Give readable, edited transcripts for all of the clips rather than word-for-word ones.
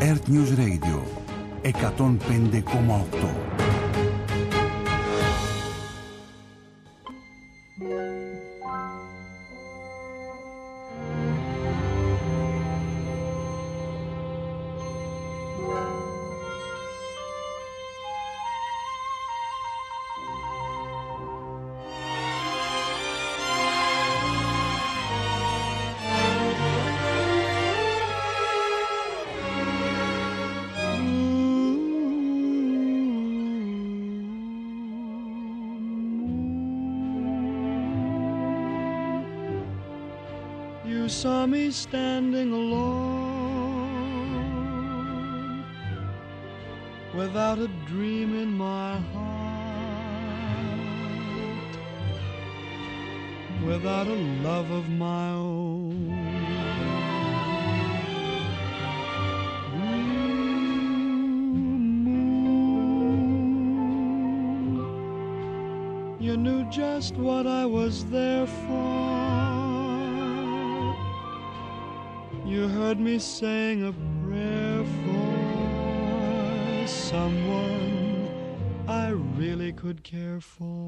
Earth News Radio 105,8. You saw me standing alone, without a dream in my heart, without a love of my own. Moon, you knew just what I was there for. You heard me saying a prayer for someone I really could care for.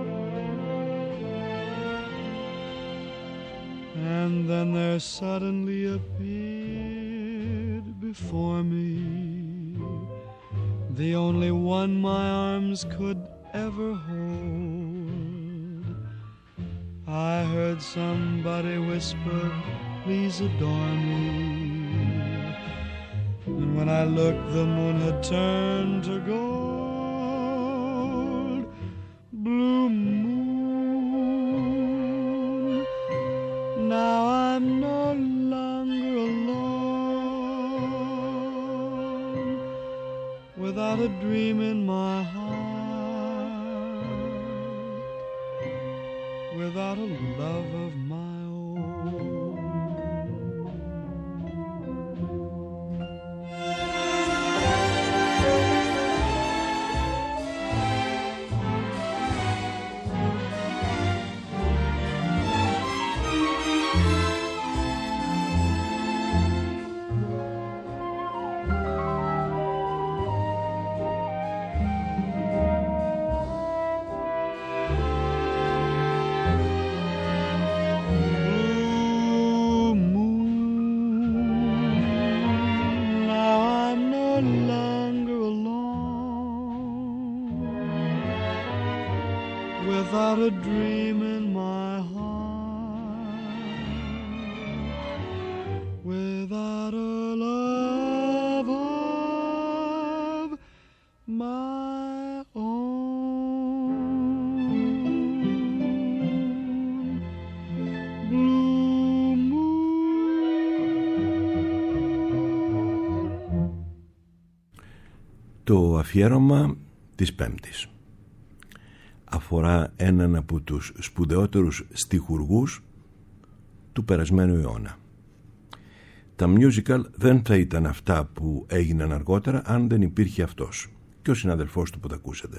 And then there suddenly appeared before me the only one my arms could ever hold. I heard somebody whisper, "Please adore me." And when I looked, the moon had turned to gold. Blue moon, now I'm no longer alone, without a dream in my heart, without a love of my own. Without a dream in my heart, without a love of my own. Blue moon. Το αφιέρωμα της Πέμπτης αφορά έναν από τους σπουδαιότερους στιχουργούς του περασμένου αιώνα. Τα musical δεν θα ήταν αυτά που έγιναν αργότερα αν δεν υπήρχε αυτός και ο συναδελφός του που τα ακούσατε.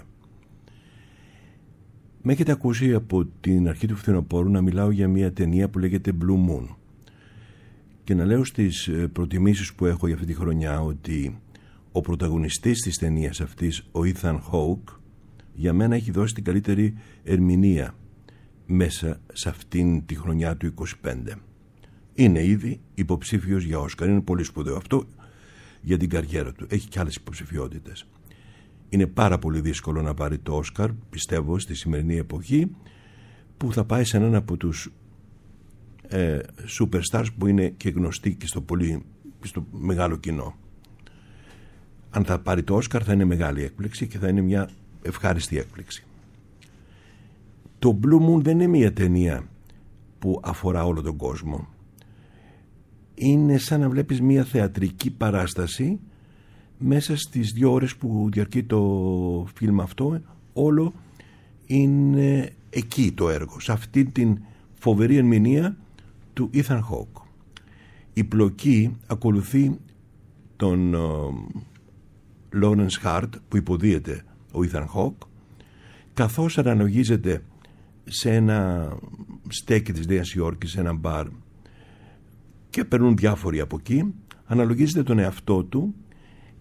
Με έχετε ακούσει από την αρχή του φθινοπόρου να μιλάω για μια ταινία που λέγεται Blue Moon και να λέω στις προτιμήσεις που έχω για αυτή τη χρονιά ότι ο πρωταγωνιστής της ταινίας αυτής, ο Ethan Hawke, για μένα έχει δώσει την καλύτερη ερμηνεία μέσα σε αυτήν τη χρονιά του 25. Είναι ήδη υποψήφιος για Όσκαρ. Είναι πολύ σπουδαίο αυτό για την καριέρα του. Έχει και άλλες υποψηφιότητες. Είναι πάρα πολύ δύσκολο να πάρει το Όσκαρ, πιστεύω, στη σημερινή εποχή, που θα πάει σε έναν από τους superstars που είναι και γνωστοί και στο μεγάλο κοινό. Αν θα πάρει το Όσκαρ θα είναι μεγάλη έκπληξη και θα είναι μια ευχάριστη έκπληξη. Το Blue Moon δεν είναι μια ταινία που αφορά όλο τον κόσμο. Είναι σαν να βλέπεις μια θεατρική παράσταση μέσα στις 2 ώρες που διαρκεί το φιλμ αυτό. Όλο είναι εκεί το έργο, σε αυτή την φοβερή ερμηνεία του Ethan Hawke. Η πλοκή ακολουθεί τον Lawrence Hart που υποδίεται ο Ethan Hawke, καθώς αναλογίζεται σε ένα στέκι της Νέας Υόρκης, σε ένα μπαρ, και περνούν διάφοροι από εκεί. Αναλογίζεται τον εαυτό του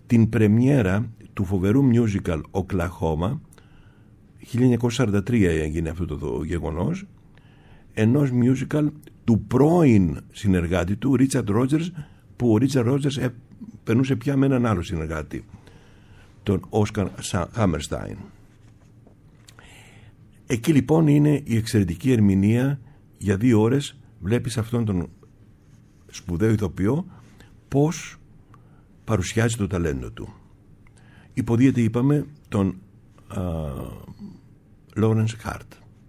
την πρεμιέρα του φοβερού musical Oklahoma. 1943 έγινε αυτό το γεγονός, ενός musical του πρώην συνεργάτη του Richard Rodgers, που ο Richard Rodgers περνούσε πια με έναν άλλο συνεργάτη, τον Oscar Hammerstein. Εκεί λοιπόν είναι η εξαιρετική ερμηνεία. Για 2 ώρες βλέπεις αυτόν τον σπουδαίο ηθοποιό πώς παρουσιάζει το ταλέντο του. Υποδίεται, είπαμε, τον Lawrence Hart.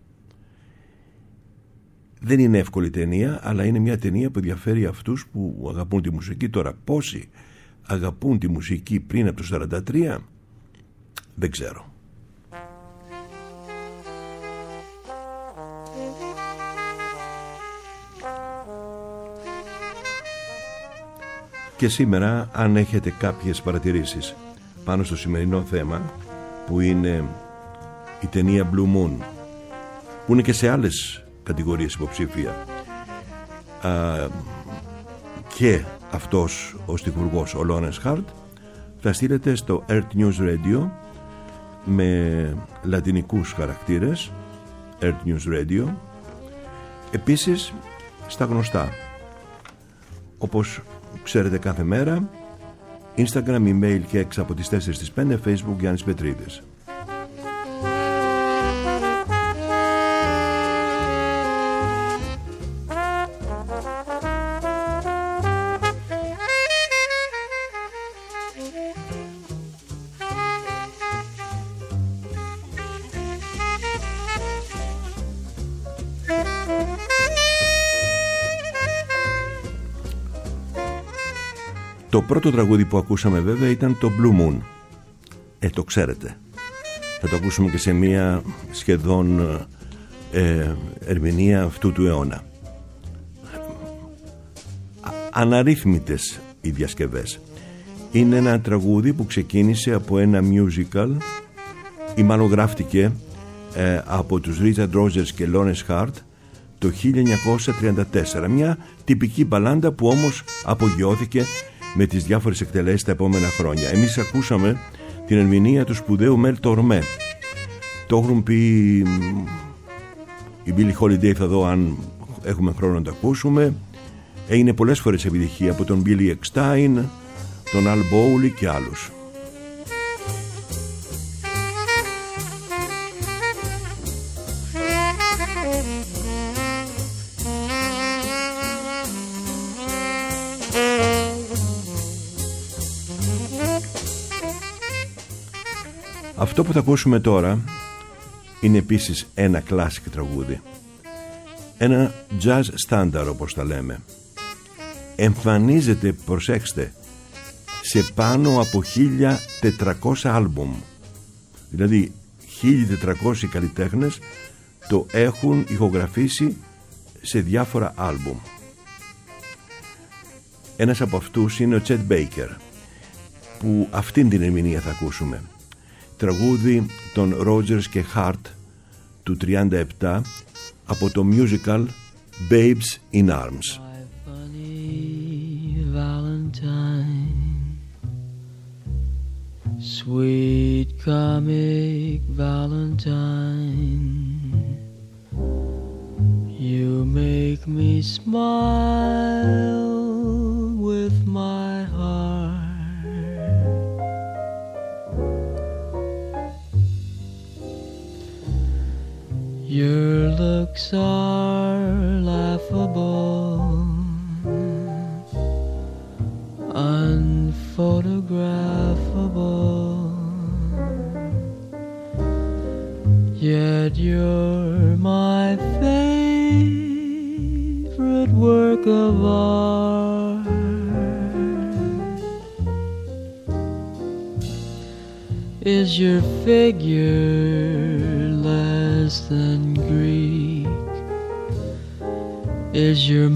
Δεν είναι εύκολη ταινία, αλλά είναι μια ταινία που ενδιαφέρει αυτούς που αγαπούν τη μουσική. Τώρα πόσοι αγαπούν τη μουσική πριν από το 1943 δεν ξέρω. Και σήμερα, αν έχετε κάποιες παρατηρήσεις πάνω στο σημερινό θέμα, που είναι η ταινία Blue Moon, που είναι και σε άλλες κατηγορίες υποψήφια, και αυτός ο στιχουργός, ο Lawrence Hart, θα στείλετε στο Earth News Radio με λατινικούς χαρακτήρες, Earth News Radio. Επίσης στα γνωστά, όπως ξέρετε, κάθε μέρα, Instagram, email και 6 από τις 4 στις 5, Facebook Γιάννης Πετρίδης. Το πρώτο τραγούδι που ακούσαμε βέβαια ήταν το Blue Moon. Το ξέρετε. Θα το ακούσουμε και σε μία σχεδόν ερμηνεία αυτού του αιώνα. Αναρρύθμιτες οι διασκευές. Είναι ένα τραγούδι που ξεκίνησε από ένα musical, ή μάλλον γράφτηκε από τους Richard Rodgers και Lawrence Hart το 1934. Μια τυπική μπαλάντα που όμως απογειώθηκε με τις διάφορες εκτελέσεις τα επόμενα χρόνια. Εμείς ακούσαμε την ερμηνεία του σπουδαίου Μελ Τορμέ. Το έχουν πει η Billie Holiday, θα δω αν έχουμε χρόνο να το ακούσουμε. Έγινε πολλές φορές επιτυχία από τον Billy Eckstine, τον Al Bowley και άλλους. Αυτό που θα ακούσουμε τώρα είναι επίσης ένα classic τραγούδι, ένα jazz standard όπως τα λέμε. Εμφανίζεται, προσέξτε, σε πάνω από 1400 άλμπουμ. Δηλαδή 1400 καλλιτέχνες το έχουν ηχογραφήσει σε διάφορα άλμπουμ. Ένας από αυτούς είναι ο Chet Baker, που αυτήν την ερμηνεία θα ακούσουμε. Τραγούδι των Rodgers και Hart του 37 από το musical Babes in Arms. Sweet comic Valentine, you make me smile with my heart. Your looks are laughable, unphotographable, yet you're my favorite work of art. Is your figure less than Greek? Is your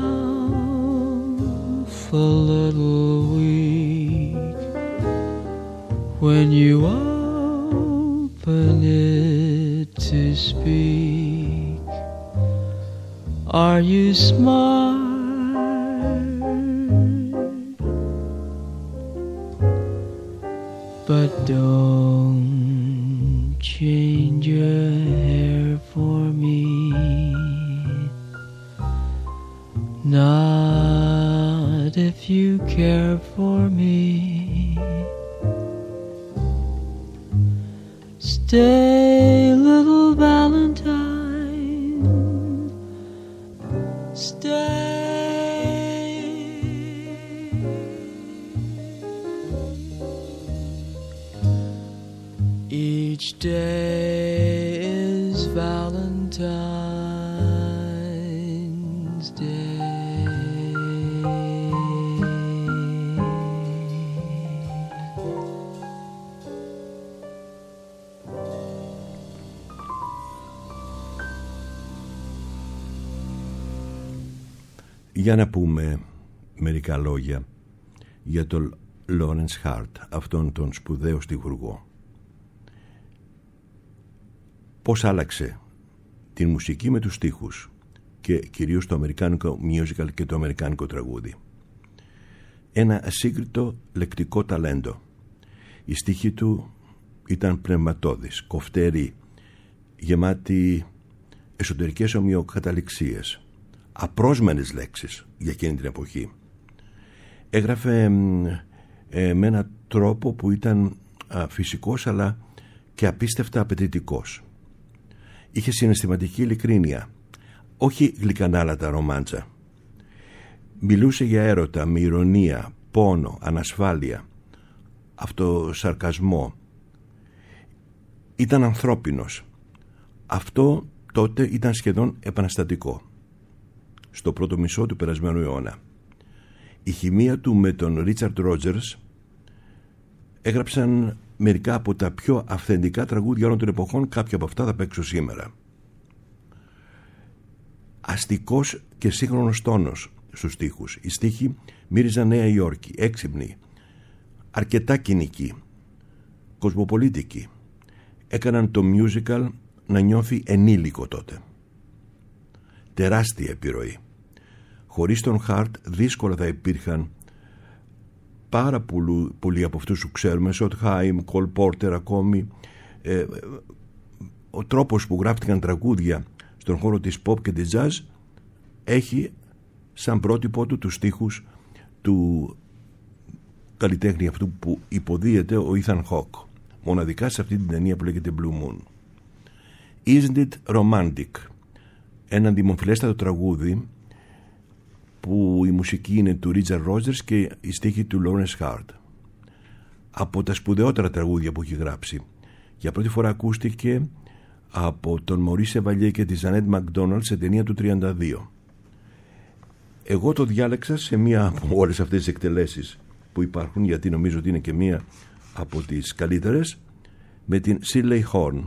mouth a little weak when you open it to speak? Are you smart? But don't change your hair for me, not if you care for me. Stay, little Valentine, stay. Each day is Valentine's Day. Για να πούμε μερικά λόγια για τον Lawrence Hart, αυτόν τον σπουδαίο στιχουργό. Πώς άλλαξε την μουσική με τους στίχους και κυρίως το αμερικάνικο musical και το αμερικάνικο τραγούδι. Ένα ασύγκριτο λεκτικό ταλέντο. Οι στίχοι του ήταν πνευματώδεις, κοφτεροί, γεμάτοι εσωτερικές ομοιοκαταληξίες, απρόσμενες λέξεις για εκείνη την εποχή. Έγραφε με έναν τρόπο που ήταν φυσικός αλλά και απίστευτα απαιτητικός. Είχε συναισθηματική ειλικρίνεια, όχι γλυκανάλατα ρομάντσα. Μιλούσε για έρωτα με ηρωνία, πόνο, ανασφάλεια, αυτοσαρκασμό. Ήταν ανθρώπινος. Αυτό τότε ήταν σχεδόν επαναστατικό. Στο πρώτο μισό του περασμένου αιώνα. Η χημεία του με τον Ρίτσαρντ Ρότζερς έγραψαν μερικά από τα πιο αυθεντικά τραγούδια όλων των εποχών. Κάποια από αυτά θα παίξω σήμερα. Αστικός και σύγχρονος τόνος στους στίχους. Οι στίχοι μύριζαν Νέα Υόρκη, έξυπνοι, αρκετά κοινικοί, κοσμοπολίτικοι. Έκαναν το musical να νιώθει ενήλικο τότε. Τεράστια επιρροή. Χωρίς τον Χαρτ δύσκολα θα υπήρχαν πάρα πολλοί από αυτούς που ξέρουμε, Σοτχάιμ, Κολ Πόρτερ ακόμη. Ο τρόπος που γράφτηκαν τραγούδια στον χώρο της pop και της jazz έχει σαν πρότυπο του τους στίχους του καλλιτέχνη αυτού που υποδίεται ο Ethan Hawke, μοναδικά σε αυτή την ταινία που λέγεται Blue Moon. Isn't it romantic? Ένα δημοφιλέστατο τραγούδι που η μουσική είναι του Richard Rodgers και η στίχη του Lawrence Hart. Από τα σπουδαιότερα τραγούδια που έχει γράψει. Για πρώτη φορά ακούστηκε από τον Maurice Chevalier και τη Jeanette MacDonald σε ταινία του 1932. Εγώ το διάλεξα σε μία από όλες αυτές τις εκτελέσεις που υπάρχουν, γιατί νομίζω ότι είναι και μία από τις καλύτερες, με την Shirley Horn.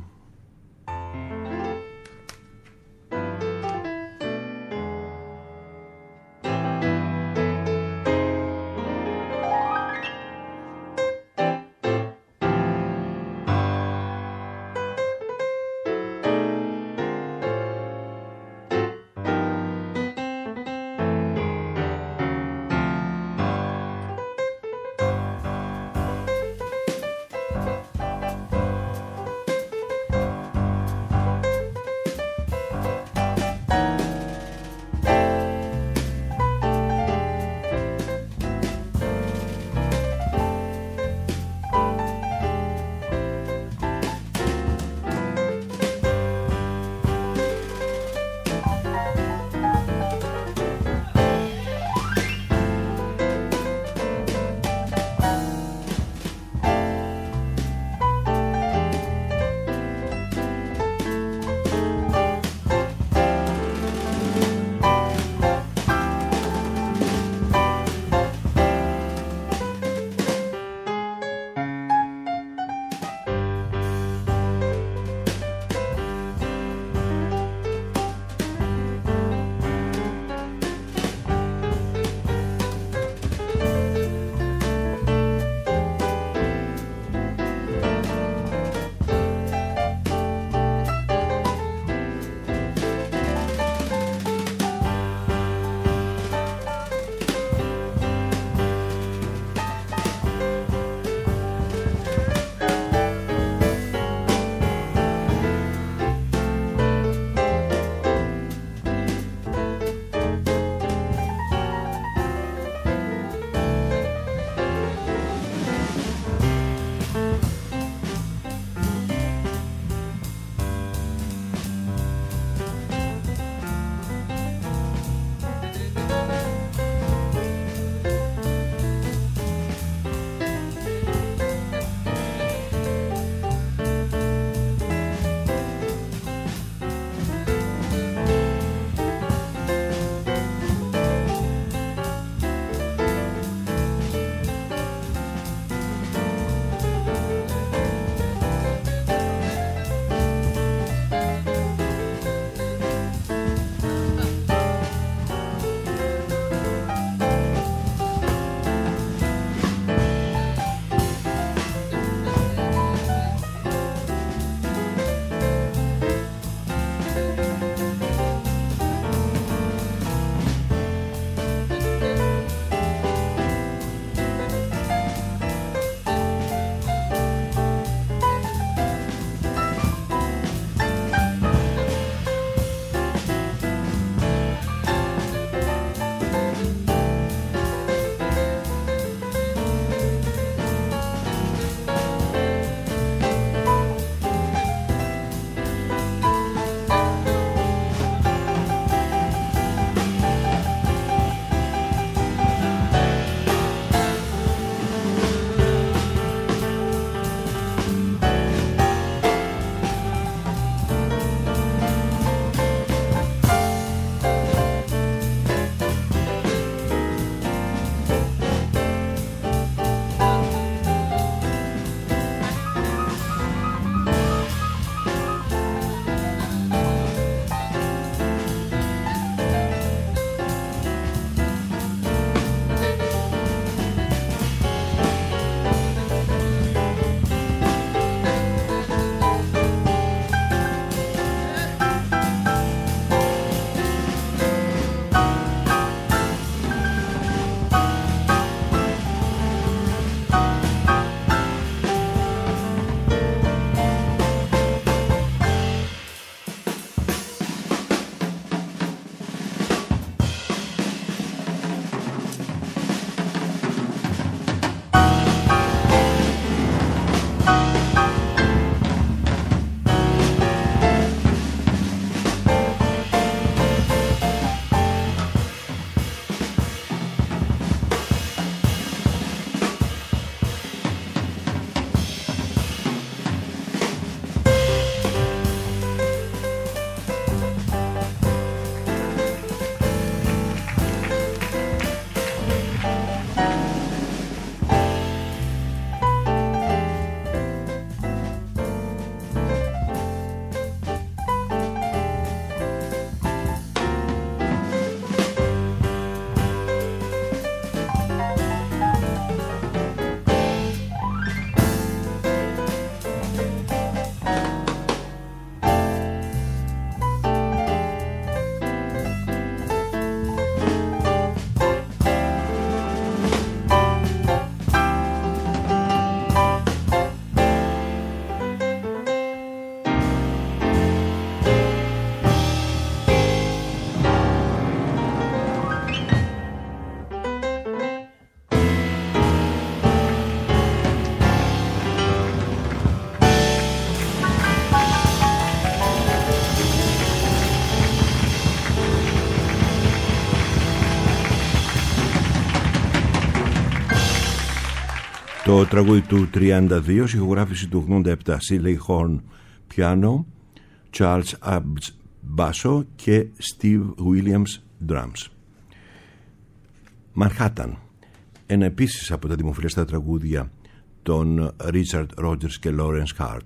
Το τραγούδι του 32, ηχογράφηση του 87, Silly Horn πιάνο, Charles Abbs μπάσο και Steve Williams drums. Manhattan, ένα επίσης από τα δημοφιλέστερα τραγούδια των Richard Rodgers και Lawrence Hart.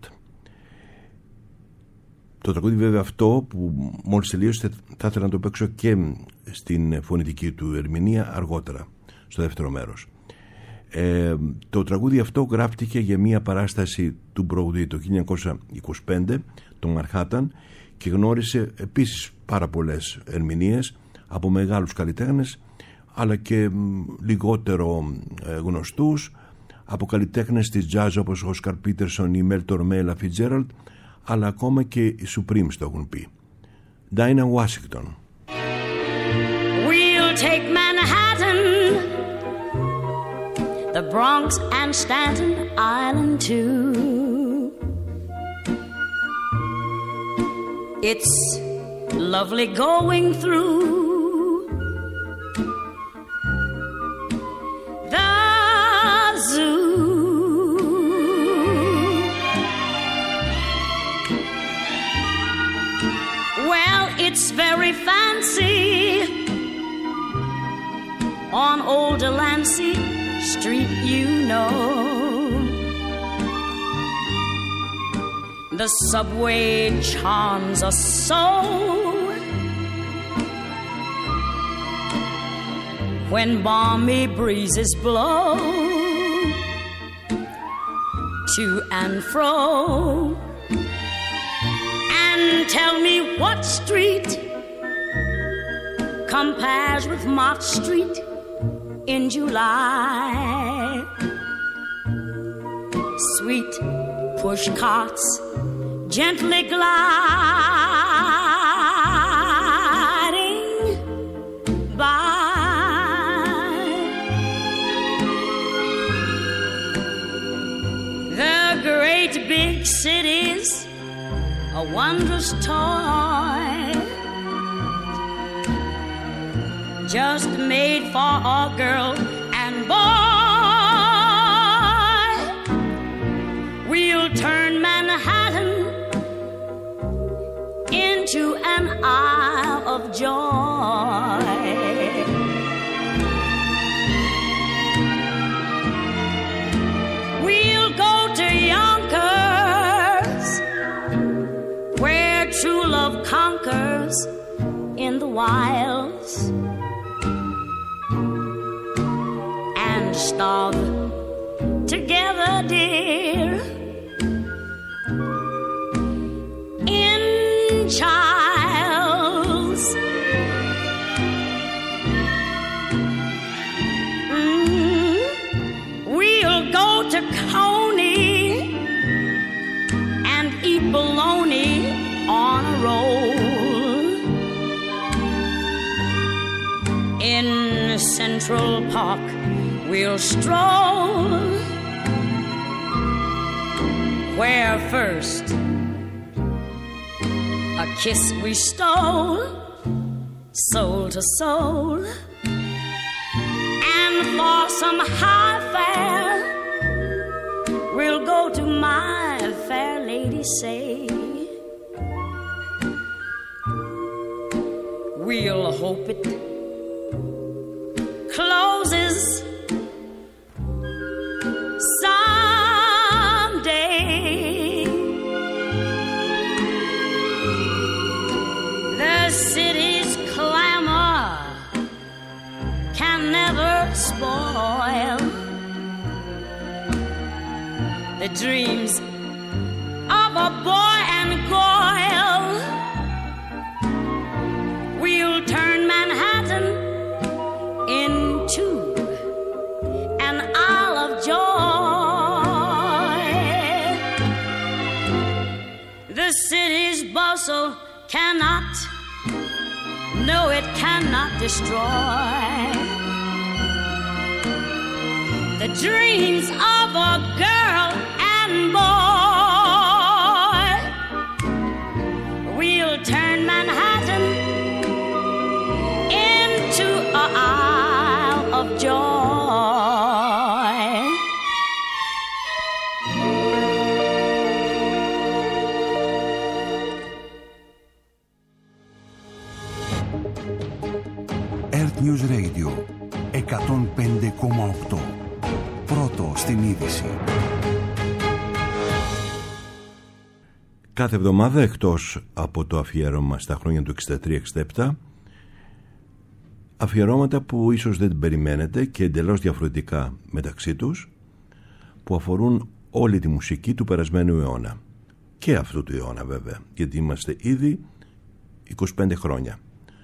Το τραγούδι βέβαια αυτό που μόλις τελείωσε θα ήθελα να το παίξω και στην φωνητική του ερμηνεία αργότερα, στο δεύτερο μέρος. Το τραγούδι αυτό γράφτηκε για μια παράσταση του Broadway το 1925, το Manhattan, και γνώρισε επίσης πάρα πολλές ερμηνείες από μεγάλους καλλιτέχνες, αλλά και λιγότερο γνωστούς, από καλλιτέχνες της jazz όπως ο Όσκαρ Πίτερσον ή Μέλ Τορμέ, Ella Fitzgerald, αλλά ακόμα και οι Supremes το έχουν πει. Dinah Washington. We'll take Manhattan, the Bronx and Staten Island too. It's lovely going through the zoo. Well, it's very fancy on old Delancey Street, you know. The subway charms us so when balmy breezes blow to and fro. And tell me what street compares with Mott Street in July. Sweet push carts gently gliding by. The great big cities, a wondrous toy, just made for a girl and boy. We'll turn Manhattan into an isle of joy. We'll go to Yonkers, where true love conquers in the wilds, and starve together, dear, in Childs. We'll go to Coney and eat bologna on a roll. In Central Park we'll stroll, where first a kiss we stole, soul to soul, and for some high fare we'll go to my fair lady say. We'll hope it closes someday. The city's clamor can never spoil the dreams of a boy and girl. We'll turn Manhattan into an isle of joy. The city's bustle cannot, no, it cannot destroy the dreams of a girl and boy. We'll turn Manhattan into an isle of joy. 95,8. Πρώτο στην είδηση. Κάθε εβδομάδα, εκτός από το αφιέρωμα στα χρόνια του 63-67, αφιερώματα που ίσως δεν περιμένετε και εντελώς διαφορετικά μεταξύ τους, που αφορούν όλη τη μουσική του περασμένου αιώνα και αυτού του αιώνα βέβαια, γιατί είμαστε ήδη 25 χρόνια.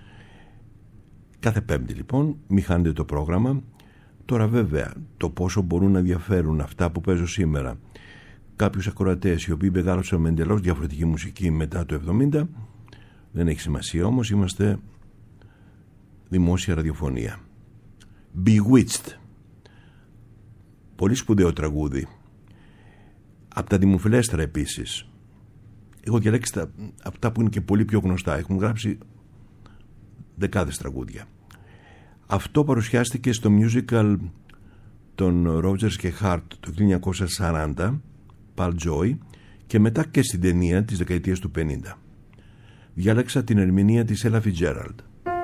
Κάθε Πέμπτη λοιπόν, μη χάνετε το πρόγραμμα. Τώρα βέβαια το πόσο μπορούν να διαφέρουν αυτά που παίζω σήμερα κάποιους ακροατές οι οποίοι μεγάλωσαν με εντελώς διαφορετική μουσική μετά το 70 δεν έχει σημασία, όμως είμαστε δημόσια ραδιοφωνία. Bewitched, πολύ σπουδαίο τραγούδι, από τα δημοφιλέστερα επίσης. Έχω διαλέξει αυτά που είναι και πολύ πιο γνωστά, έχουν γράψει δεκάδες τραγούδια. Αυτό παρουσιάστηκε στο musical των Rodgers και Hart το 1940, Pal Joy, και μετά και στην ταινία της δεκαετίας του 50. Διάλεξα την ερμηνεία της Ella Fitzgerald.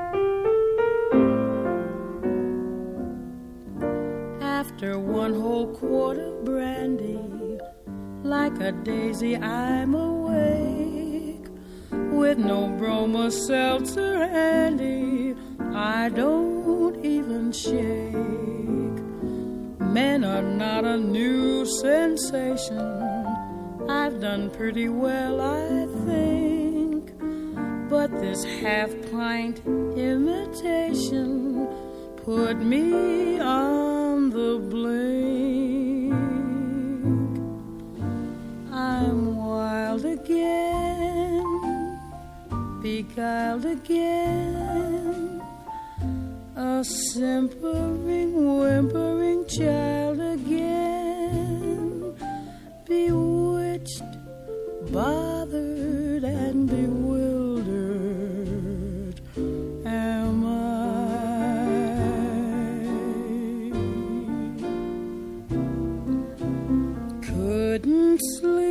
After one whole quart of brandy, like a daisy I'm awake, with no Broma seltzer handy, I don't even shake. Men are not a new sensation, I've done pretty well I think, but this half-pint imitation put me on the blink. I'm wild again, beguiled again, a simpering, whimpering child again, bewitched, bothered and bewildered am I. Couldn't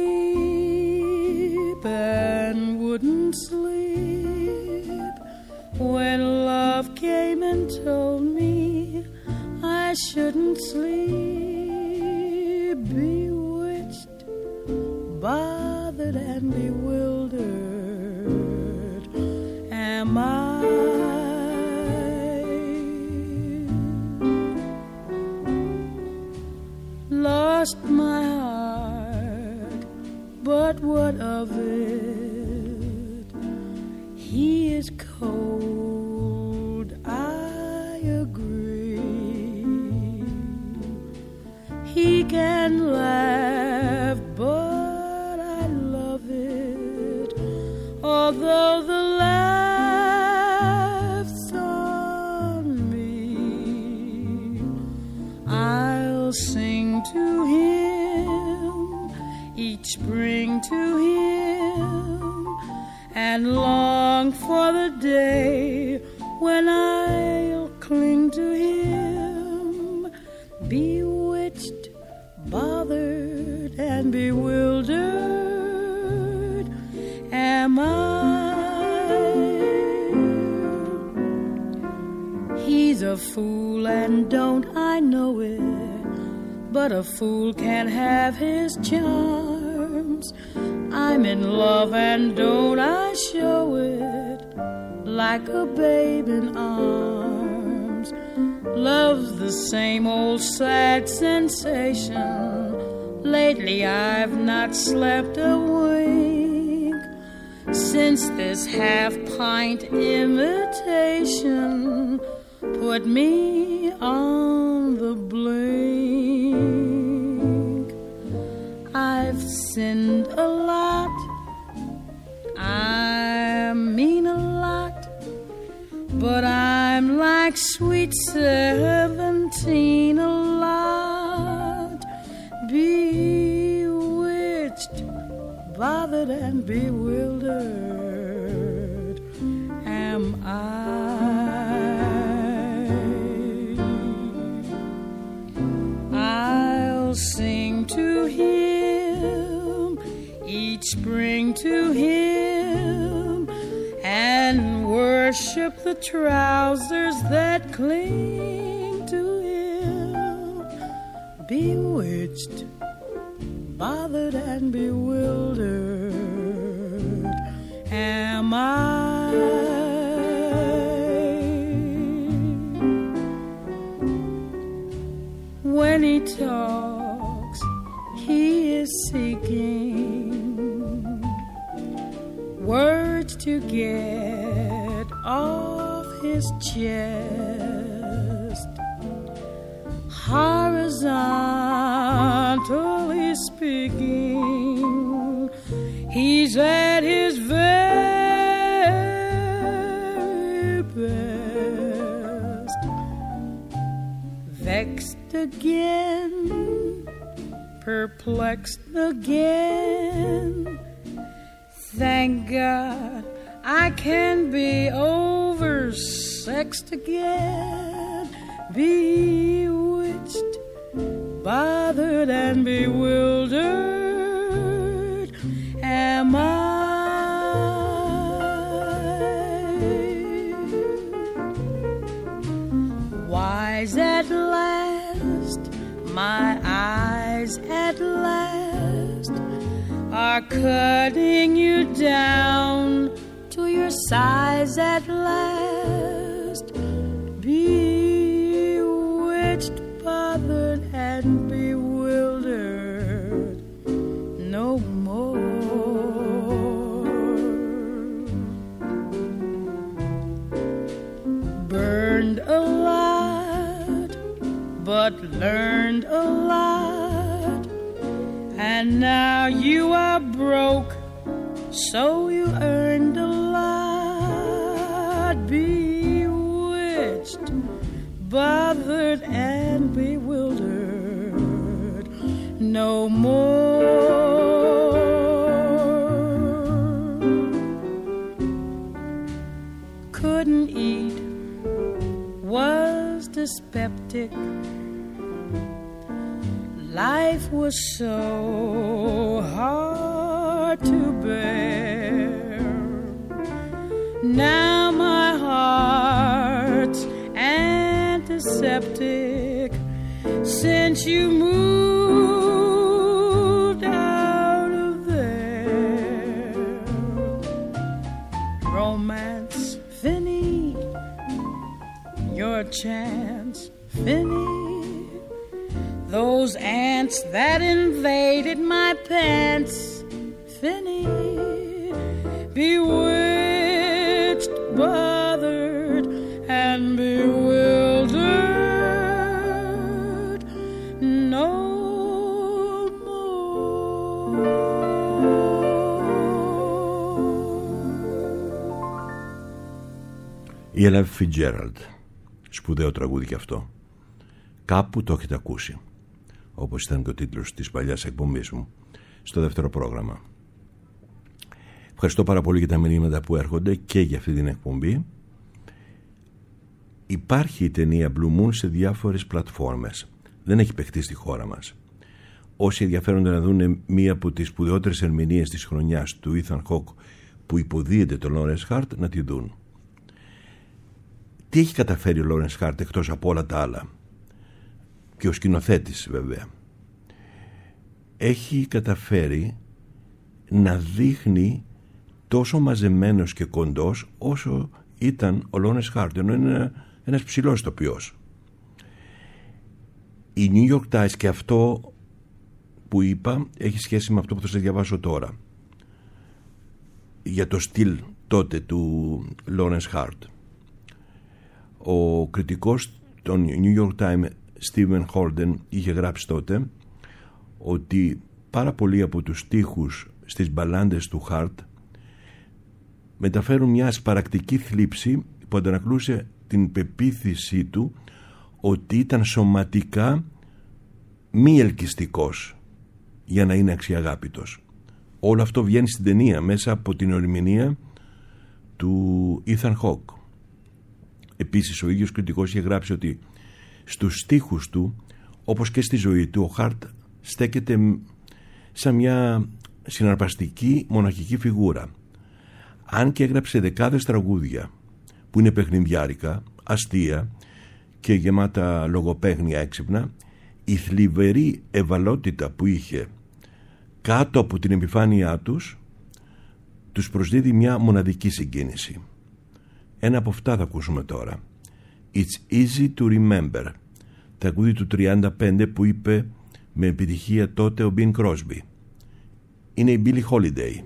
sleep and wouldn't sleep when love came and told me I shouldn't sleep. Bewitched, bothered and bewildered am I. Lost my heart, but what of it? He is cold, I agree. He can laugh, but I love it, although the laugh's on me. I'll sing to him, each spring to him, and long for the day when I'll cling to him. Bewitched, bothered and bewildered am I. He's a fool and don't I know it, but a fool can't have his charms. I'm in love and don't I show it, like a babe in arms. Love's the same old sad sensation. Lately I've not slept a wink, since this half-pint imitation put me on the blink. I've sinned a lot, I mean a lot, but I'm like sweet 17 a lot. Bewitched, bothered and bewildered am I. I'll sing to him, each spring to him, and worship the trousers that cling to him. bewitched, bothered and bewildered am I. When he talks, he is seeking words to get off his chest. Horizontally speaking, he's at his very best. Vexed again, perplexed again. Thank God I can be oversexed again. Bewitched, bothered and bewildered am I. Wise at last, my eyes at last are cutting you down to your size at last. Bewitched, bothered and bewildered no more. Burned a lot, but learned a lot, and now you are broke, so you earned a lot. Bewitched, bothered and bewildered no more. Couldn't eat, was dyspeptic. Life was so hard to bear. Now my heart's antiseptic since you moved out of there. Romance, Finny, your chance, Finny. Those ants that invaded my pants, Finny. Bewitched, bothered and bewildered no more. Η Ella Fitzgerald, σπουδαίο τραγούδι κι αυτό. Κάπου το έχετε ακούσει, όπως ήταν και ο τίτλος της παλιάς εκπομπής μου στο δεύτερο πρόγραμμα. Ευχαριστώ πάρα πολύ για τα μηνύματα που έρχονται και για αυτή την εκπομπή. Υπάρχει η ταινία Blue Moon σε διάφορες πλατφόρμες. Δεν έχει παιχτεί στη χώρα μας. Όσοι ενδιαφέρονται να δουν μία από τις σπουδαιότερες ερμηνείες της χρονιάς του Ethan Hawke που υποδίεται το Lawrence Hart, να τη δουν. Τι έχει καταφέρει ο Lawrence Hart εκτός από όλα τα άλλα? Και ο σκηνοθέτης βέβαια. Έχει καταφέρει να δείχνει τόσο μαζεμένος και κοντός όσο ήταν ο Lawrence Hart, ενώ είναι ένας ψηλός ηθοποιός. Η New York Times, και αυτό που είπα έχει σχέση με αυτό που θα σας διαβάσω τώρα για το στυλ τότε του Lawrence Hart. Ο κριτικός των New York Times Stephen Holden είχε γράψει τότε ότι πάρα πολλοί από τους στίχους στις μπαλάντες του Hart μεταφέρουν μια σπαρακτική θλίψη που αντανακλούσε την πεποίθησή του ότι ήταν σωματικά μη ελκυστικός για να είναι αξιαγάπητος. Όλο αυτό βγαίνει στην ταινία μέσα από την ερμηνεία του Ethan Hawke. Επίσης ο ίδιος κριτικός είχε γράψει ότι στους στίχους του, όπως και στη ζωή του, ο Hart στέκεται σαν μια συναρπαστική μοναχική φιγούρα. Αν και έγραψε δεκάδες τραγούδια που είναι παιχνιδιάρικα, αστεία και γεμάτα λογοπαίγνια έξυπνα, η θλιβερή ευαλότητα που είχε κάτω από την επιφάνειά τους προσδίδει μια μοναδική συγκίνηση. Ένα από αυτά θα ακούσουμε τώρα. It's easy to remember, τραγούδι του 35 που είπε με επιτυχία τότε ο Bing Crosby. Είναι η Billie Holiday.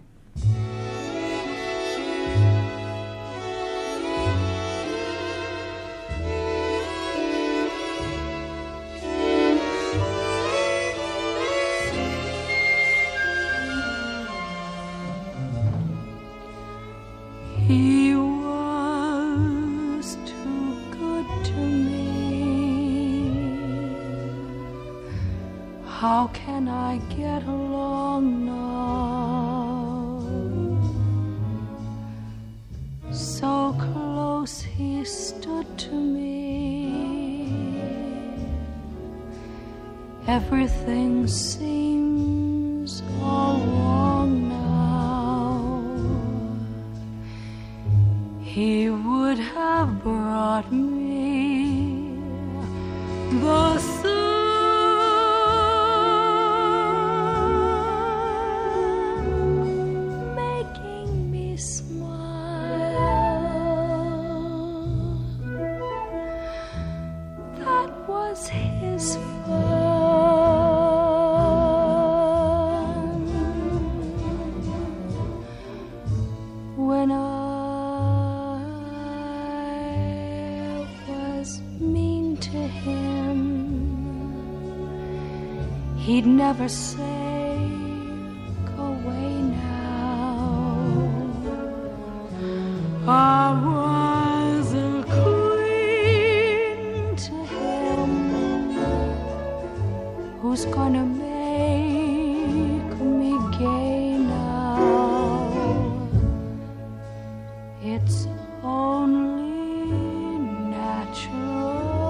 He was too good to me. How can I get along now? So close he stood to me. Everything seems all wrong now. He would have brought me the sun, making me smile. That was his fun. When I to him, he'd never say, go away now. I was a queen to him. Who's gonna make me gay now? It's only natural.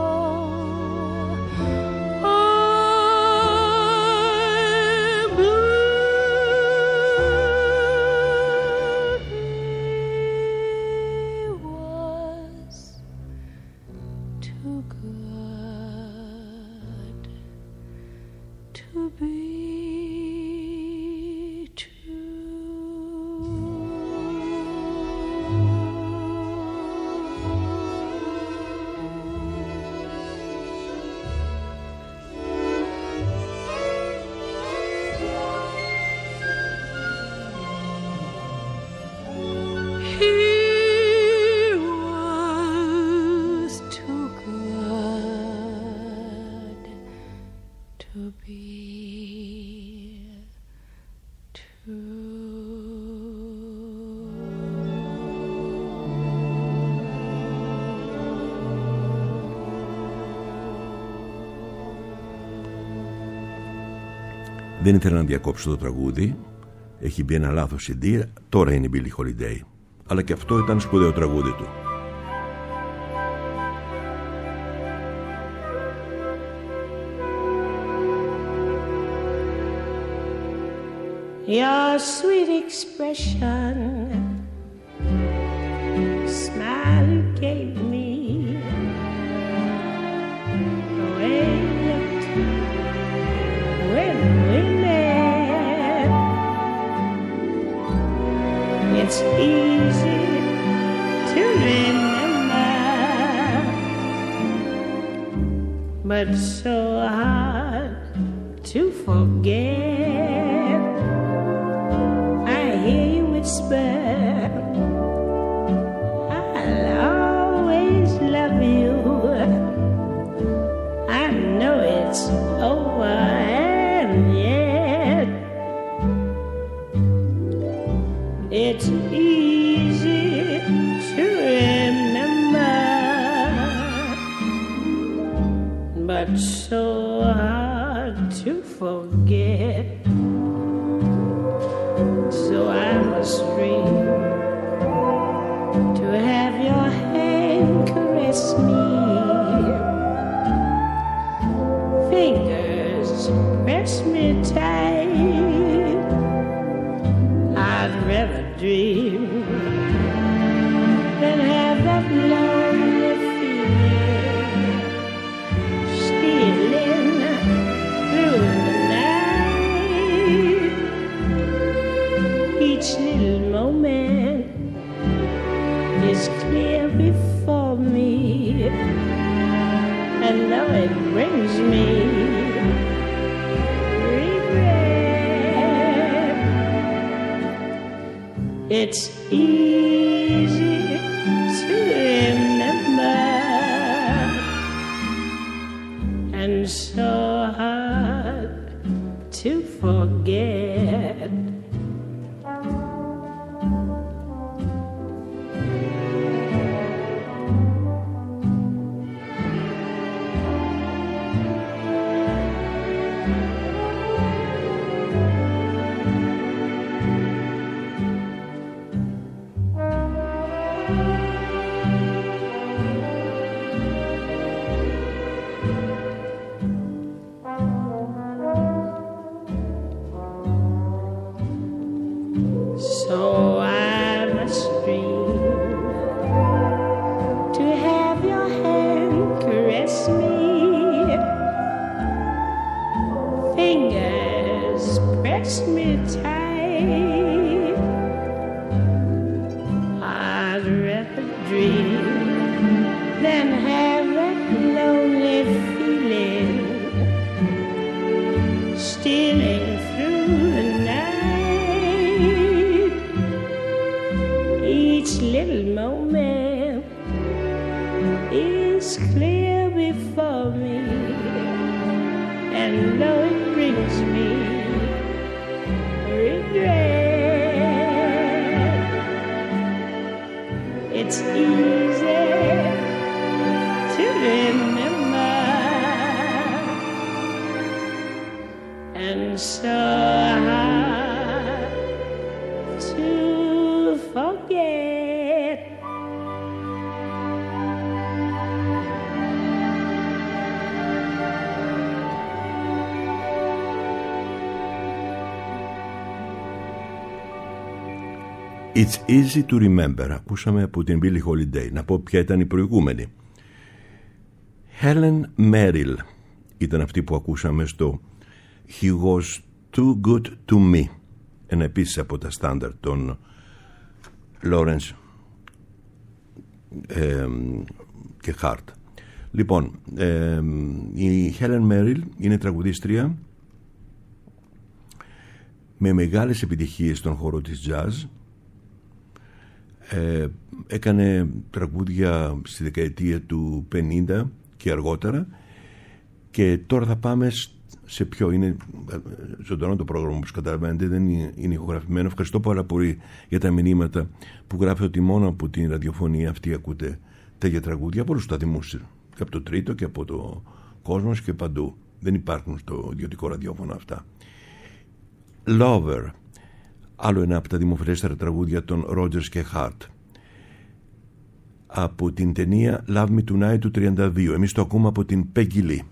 Δεν ήθελα να διακόψω το τραγούδι. Έχει μπει ένα λάθος CD. Τώρα είναι η Billie Holiday. Αλλά και αυτό ήταν σπουδαίο τραγούδι του. Your sweet expression, smile you gave me, the way you looked when we met. It's easy to remember, but so hard to forget. I hear you whisper, I'll always love you. I know it's over and yet it's easy to remember, but so hard to forget. So I must dream to have your hand caress me, fingers press me tight. I'd rather dream than have that lonely feeling stealing It's easy to remember and so hard to forget. It's easy to remember. Ακούσαμε από την Billie Holiday. Να πω ποια ήταν η προηγούμενη. Helen Merrill ήταν αυτή που ακούσαμε στο He Was Too Good To Me, ένα επίσης από τα στάνταρ των Lawrence και Hart. Λοιπόν, η Helen Merrill είναι τραγουδίστρια με μεγάλες επιτυχίες στον χώρο της jazz. Έκανε τραγούδια στη δεκαετία του 50 και αργότερα, και τώρα θα πάμε σε ποιο είναι ζωντανό το πρόγραμμα, όπως καταλαβαίνετε, δεν είναι ηχογραφημένο. Ευχαριστώ πάρα πολύ για τα μηνύματα που γράφει ότι μόνο από την ραδιοφωνία αυτή ακούτε τέτοια τραγούδια από όλους τους σταθμούς, και από το Τρίτο και από το Κόσμος και παντού. Δεν υπάρχουν στο ιδιωτικό ραδιόφωνο αυτά. Lover, άλλο ένα από τα δημοφιλέστερα τραγούδια των Rogers και Hart, από την ταινία Love Me Tonight του 32. Εμείς το ακούμε από την Peggy Lee.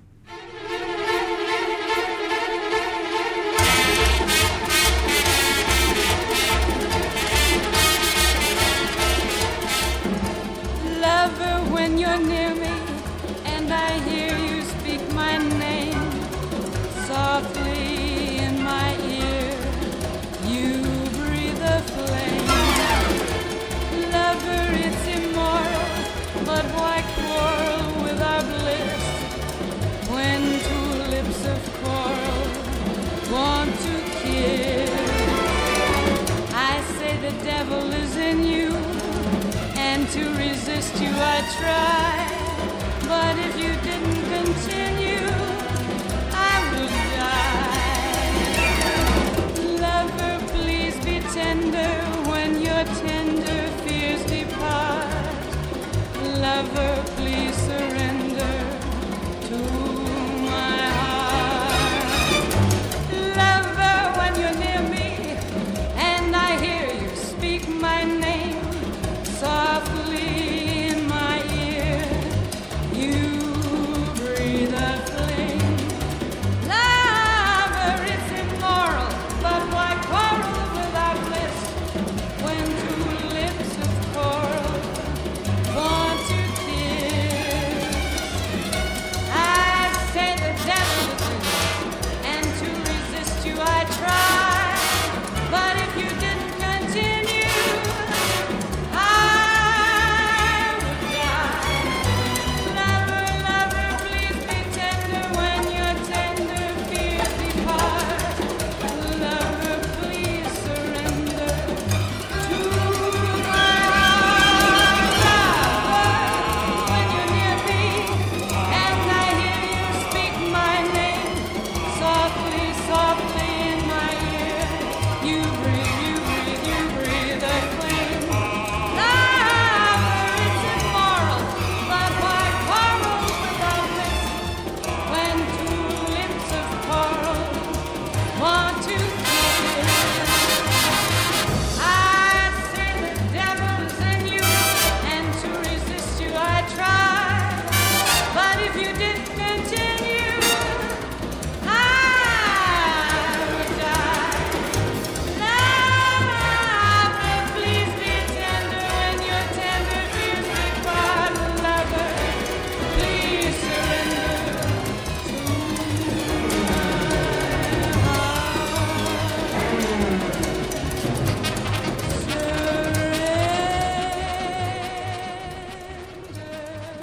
Lover, when you're near me and I hear you speak my name softly in my ear, you breathe a flame. Lover, it's immoral, but why quarrel with our bliss when two lips of coral want to kiss? I say the devil is in you, and to resist you I try, but if you didn't continue, I would die. Lover, please be tender when your tender fears depart. Lover, please surrender to my heart. Lover, when you're near me and I hear you speak my name softly in my ear, you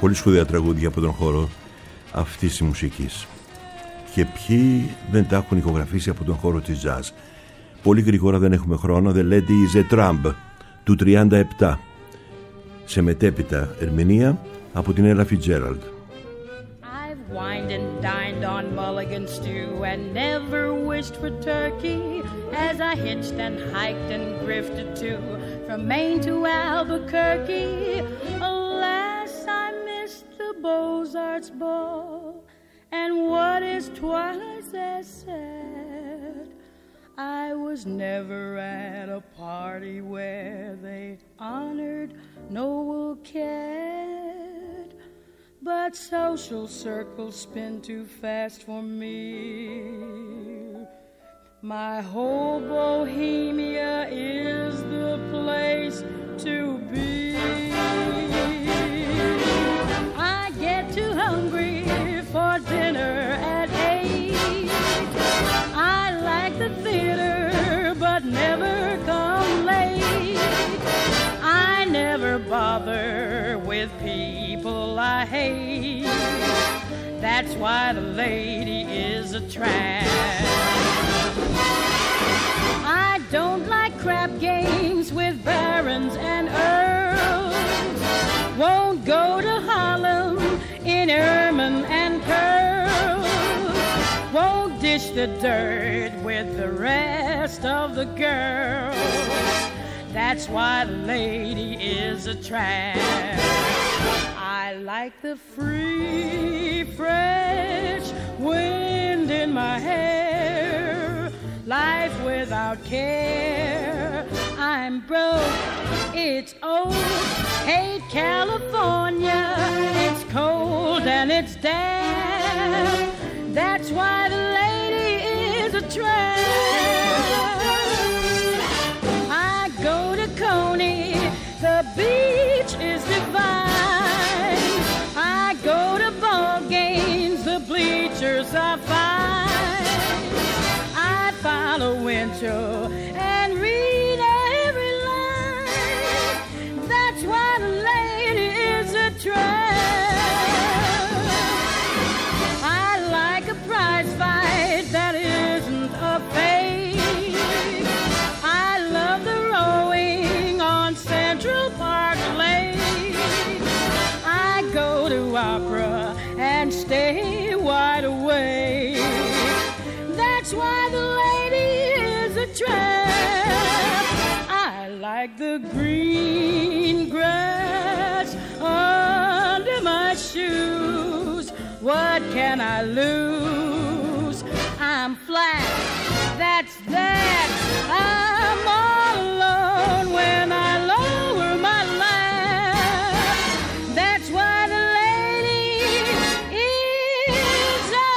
πολύ σπουδαία τραγούδια από τον χώρο αυτής της μουσικής. Και ποιοι δεν τα έχουν ηχογραφήσει από τον χώρο της jazz. Πολύ γρήγορα, δεν έχουμε χρόνο. The Lady is a Tramp του 37, σε μετέπειτα ερμηνεία από την Ella Fitzgerald. I've wined and dined on mulligan stew and never wished for turkey as I hitched and hiked and grifted too from Maine to Albuquerque. Alas, I missed the Beaux-Arts ball, and what is twice as sad, I was never at a party where they honored Noel Cad. But social circles spin too fast for me. My whole Bohemia is the place to be. I get too hungry for dinner at 8. I like the theater but never come late. I never bother with people I hate. That's why the lady is a tramp. I don't like crap games with barons and earls. Won't go to Harlem in ermine and pearls. Won't dish the dirt with the rest of the girls. That's why the lady is a tramp. I like the free, fresh wind in my hair. Life without care. I'm broke, it's old. Hate California, it's cold and it's damp. That's why the lady is a tramp. I go to Coney, the beach is divine. I go to ball games, the bleachers are fine. I follow Winchell and read every line. That's why the lady is a tramp. I like a prize fight that isn't a fake. I love the rowing on Central Park Lake. I go to opera and stay wide awake. That's why the lady is a tramp. I like the green grass under my shoes. What can I lose? I'm flat, that's that. I'm all alone when I lower my laugh. That's why the lady is a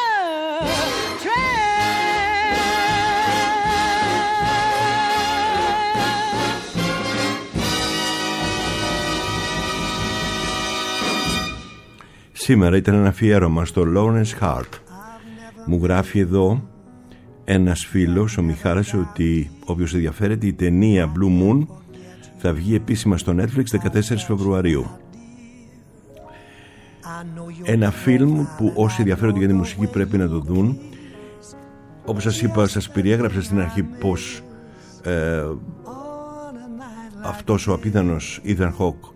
Σήμερα ήταν ένα αφιέρωμα στο Lawrence Hart. Μου γράφει εδώ ένας φίλος, ο Μιχάλης, ότι όποιος ενδιαφέρεται, η ταινία Blue Moon θα βγει επίσημα στο Netflix 14 Φεβρουαρίου. Ένα φιλμ που όσοι ενδιαφέρονται για τη μουσική πρέπει να το δουν. Όπως σας είπα, σας περιέγραψα στην αρχή πως αυτός ο απίθανος Ethan Hawke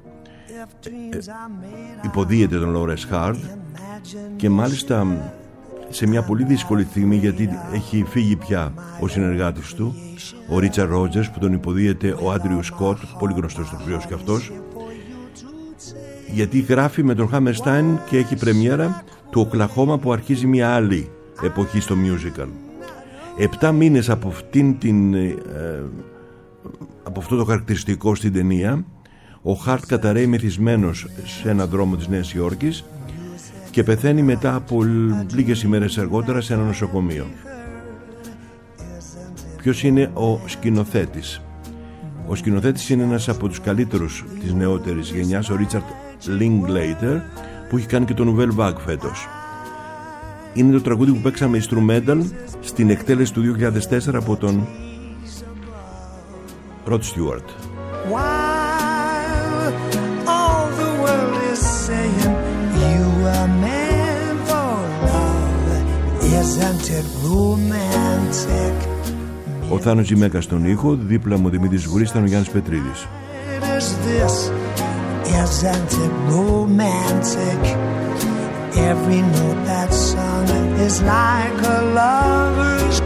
υποδίεται τον Lawrence Hart, και μάλιστα σε μια πολύ δύσκολη στιγμή, γιατί έχει φύγει πια ο συνεργάτης του, ο Richard Rogers, που τον υποδίεται ο Andrew Scott, πολύ γνωστός ηθοποιός και αυτός, γιατί γράφει με τον Hammerstein και έχει πρεμιέρα του Οκλαχώμα, που αρχίζει μια άλλη εποχή στο musical. 7 μήνες από από αυτό το χαρακτηριστικό στην ταινία, ο Χαρτ καταραίει μεθυσμένος σε έναν δρόμο της Νέας Υόρκης και πεθαίνει μετά από λίγες ημέρες αργότερα σε ένα νοσοκομείο. Ποιος είναι ο σκηνοθέτης? Ο σκηνοθέτης είναι ένας από τους καλύτερους της νεότερης γενιάς, ο Richard Linklater, που έχει κάνει και το Nouvelle Vague φέτος. Είναι το τραγούδι που παίξαμε instrumental στην εκτέλεση του 2004 από τον Rod Stewart. While all the world is saying Isn't it romantic? Ο Θάνος Τζιμέκας στον ήχο, δίπλα μου ο Δημήτρης Βουρής, ήταν ο Γιάννης Πετρίδης. Isn't it romantic? Every note that's sung is like a lover's